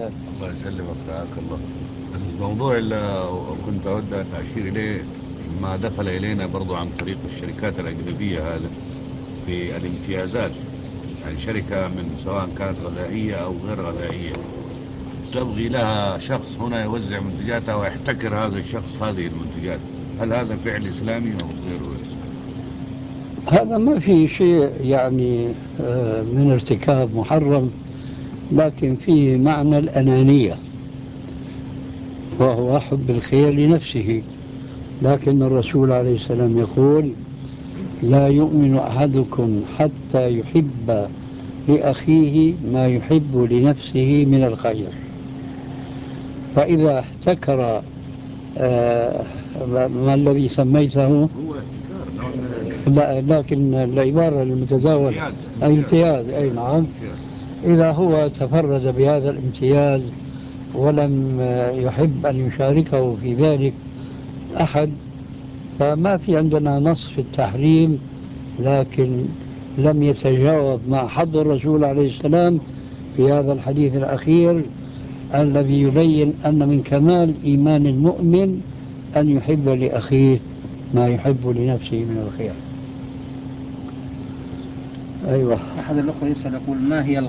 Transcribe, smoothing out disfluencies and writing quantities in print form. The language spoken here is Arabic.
الله يسلمك رعاك الله. الموضوع اللي كنت أود أن أشير إليه ما دخل إلينا برضو عن طريق الشركات الأجنبية هذا في الامتيازات. يعني شركة من سواء كانت غذائية أو غير غذائية تبغي لها شخص هنا يوزع منتجاتها ويحتكر هذا الشخص هذه المنتجات. هل هذا فعل إسلامي أو غير إسلامي؟ هذا ما في شيء يعني من ارتكاب محرم، لكن فيه معنى الأنانية، وهو حب الخير لنفسه. لكن الرسول عليه السلام يقول: لا يؤمن أحدكم حتى يحب لأخيه ما يحب لنفسه من الخير. فإذا احتكر آه، ما الذي سميته؟ هو احتكار نوع من لا، لكن العبارة المتداولة امتياز. أي نعم. امتياز. إذا هو تفرد بهذا الامتياز ولم يحب أن يشاركه في ذلك أحد، فما في عندنا نص في التحريم، لكن لم يتجاوب مع حظ الرسول عليه السلام في هذا الحديث الأخير الذي يبين أن من كمال إيمان المؤمن أن يحب لأخيه ما يحب لنفسه من الخير. أيوة. أحد الأخوة يسأل يقول: ما هي